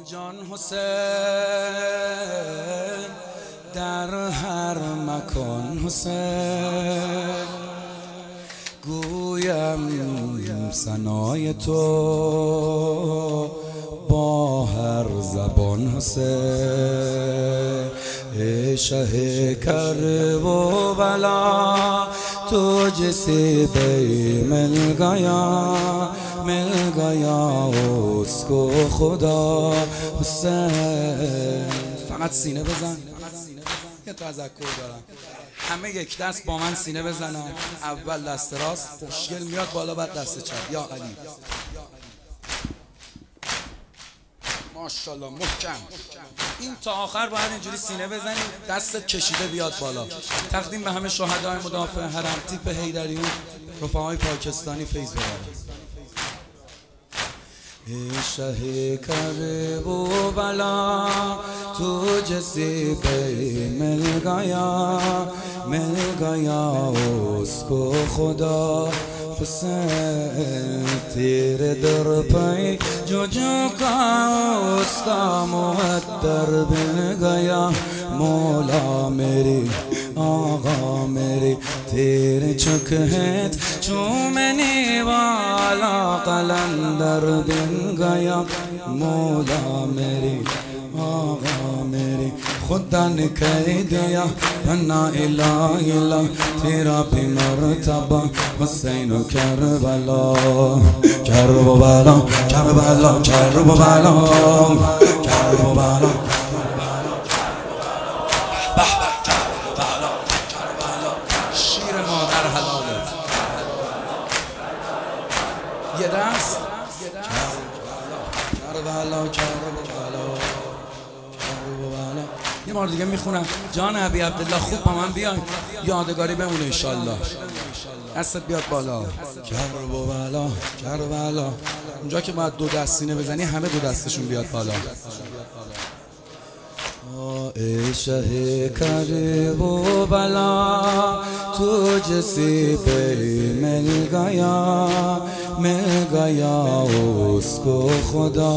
جان حسین در هر مکان حسین گویم ثنای تو با هر زبان حسین ای شه کرب و بلا तुझसे मिल गया उसको खुदा حسین. فقط سینه بزن. یه تذکر دارم، همه یک دست با من سینه بزنن. اول دست راست خوشگل میاد بالا، بعد دست چپ. یا علی ماشاءالله محکم. این تا آخر باید اینجوری سینه بزنی، دستت کشیده بیاد بالا. تقدیم به همه شهدای مدافع حرم تیپ حیدریون، رفقای پاکستانی فیض ببرید. شه کرب و بلا तुझसे मिल गया उसको खुदा حسین तेरे दर पे जो झुका उसका मुक़द्दर बन गया मौला मेरे आगा मेरे तेरे चुकहत चूमने वाला कलंदर बन गया मौला मेरे आगा मेरे खुदा ने कह दिया बन्ना इला तेरा भी मर्तबा Hussain Karbala Karbala Karbala Karbala Karbala شیر مادر حلالت. یه دست کربلا کربلا. یه بار دیگه میخونم جان ابی عبدالله، خوب با من بیاین یادگاری بمونه انشالله. دستت بیاد بالا. کربلا کربلا. اونجا که باید دو دست سینه بزنی همه دو دستشون بیاد بالا. ای شه کرب و بلا तुझसे मिल गया उसको खुदा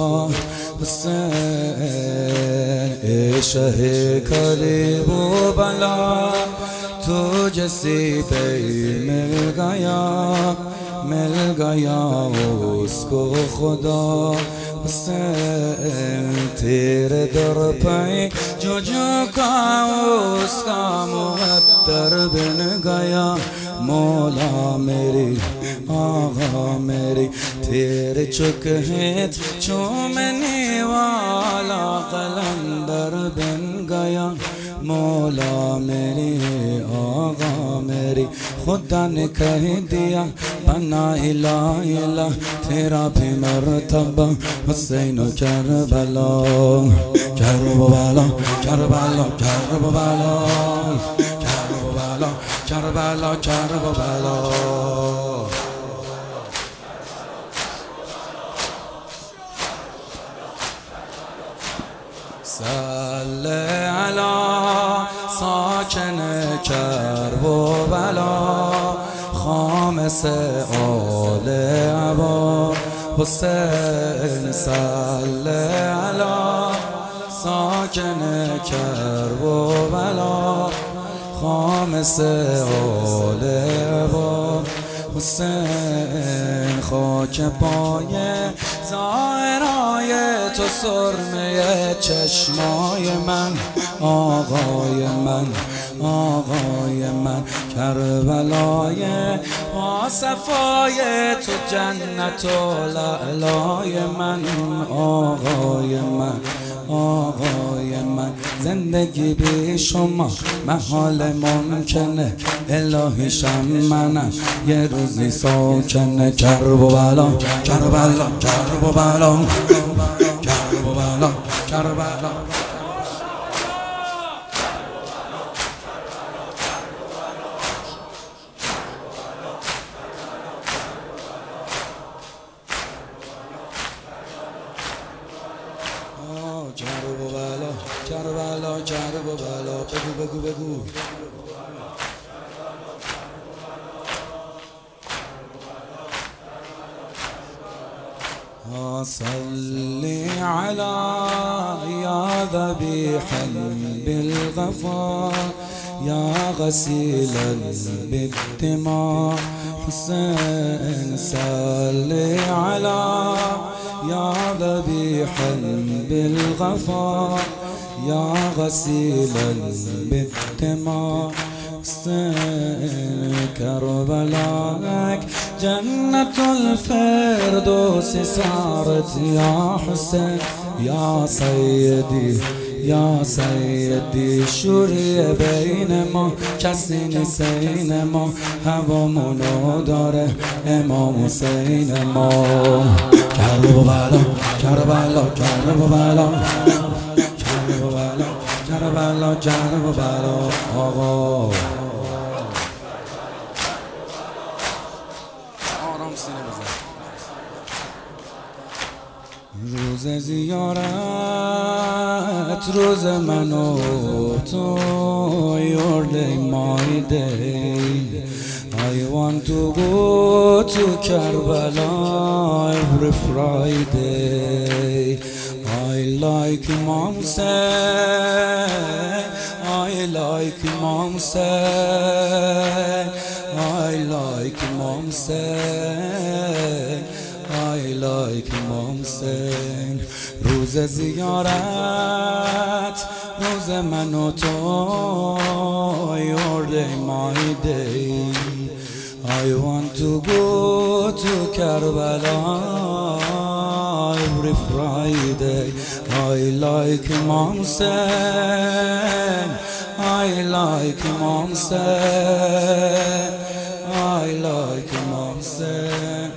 حسین ای شه کرب و بلا तुझसे मिल गया उसको खुदा حسین तेरे दर पे जो झुका उसका मुक़द्दर बन गया मौला मेरे आगा मेरे तेरे चुकहत चूमने वाला कलंदर बन गया मौला मेरे आगा मेरे खुदा ने कह दिया बना इला तेरा भी मर्तबा Hussain Karbala Karbala Karbala Karbala Karbala Karbala Karbala. صل على ساکن کرب و بلا خامس آل عبا حسین. صل على ساکن کرب و بلا خامس آل عبا حسین. خاک پای زائرای تو سرمه چشمای من آقای من کربلای آصفای تو جنت و لعلای من آقای من زندگی بی شما محال ممکنه الهی شم منم یه روزی ساکنه کرب و بلا کربلا کرب و بلا کرب و بلا کربلا. کرب و بلا کربلا کرب و بلا. بگو صل على يا ذبيحا بالغفار يا غسيلا بالدماء حسين صل على يا ذبيحا بالغفار يا غسيلا بالدماء حسين كربلاءك جنة الفردوس صارت يا حسين يا سيدي یا سیدی شوری بین ما کسی نیستین ما هوامونو داره امام حسین ما کربلا کربلا کربلا کربلا کربلا کربلا آقا آرام سینه بزن روز زیارت روز من و تو your day my day I want to go to Karbala every Friday I like Imam Hussein I like Imam Hussein I like Imam Hussein I like Imam Hussein روز زیارت روز من و تو your day my day I want to go to Karbala every Friday I like Imam Hussein I like Imam Hussein I like Imam Hussein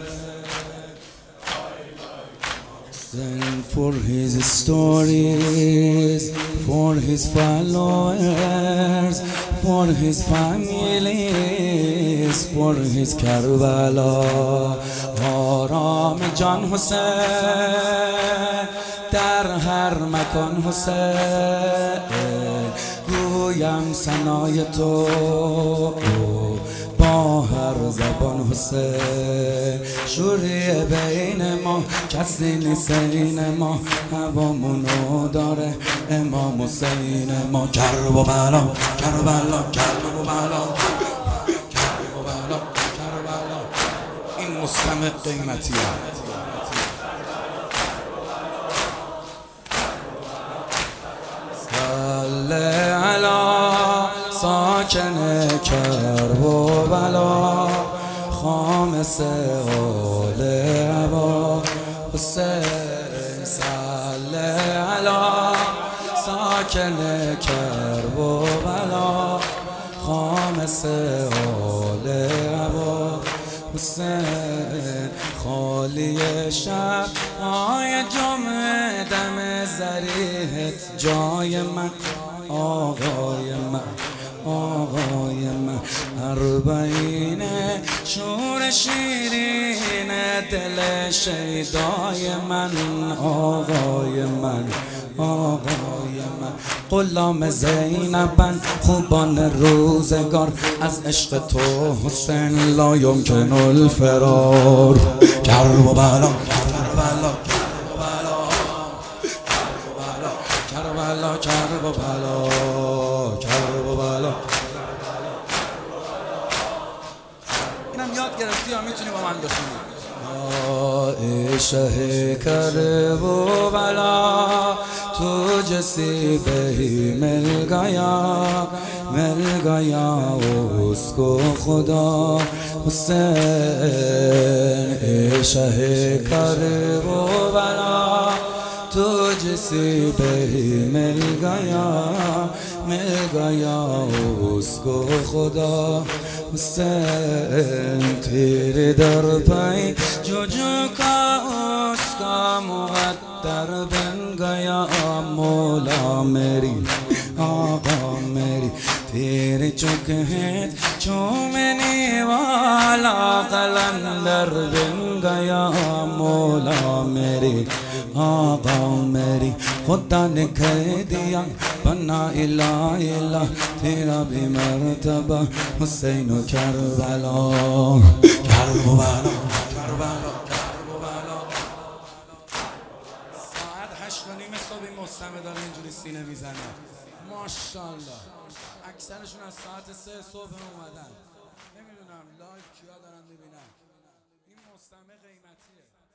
Then for his stories, for his followers, for his families, for his Karbala آرام جان حسین در هر مکان حسین گویم ثنای تو با هر زبان حسین شوری بین ما کسی نیستین ما هوامونو داره امام حسین ما کربلا کربلا کربلا کربلا کربلا این مستمع قیمتی هست صل علی ساکن کربلا خامس آل ابا حسین صل علی ساکن کربلا خامس آل ابا حسین خالی شب آی جمعه دم زریحت جای من آقای من آقای من اربعین شور شیرین دل شیدای من آقای من آقای من غلام زینبن خوبان روزگار از عشق تو حسین لا یمکن الفرار کربلا کربلا کربلا کربلا کربلا اینم یاد گرفتی یا میتونی با من بخونی شه کربلا तुझ से बही मिल गया उसको खुदा हुसैन शह करबला तुझ से बही मिल गया उसको खुदा हुसैन तेरे दर पे जो का उसका मुक़द्दर बन गया मौला मेरी आका मेरी तेरे चुक है चूमने वाला कलंदर बन गया मौला मेरी आका मेरी खुदा ने कह दिया बना इला इला तेरा भी मर्तबा Hussain Karbala Karbala Karbala Karbala تا نیم صبح این مستمع داره اینجوری سینه میزنه. ماشاءالله. اکثرشون از ساعت 3 صبح اومدن. نمیدونم لایو کیا دارن میبینن. این مستمع قیمتیه.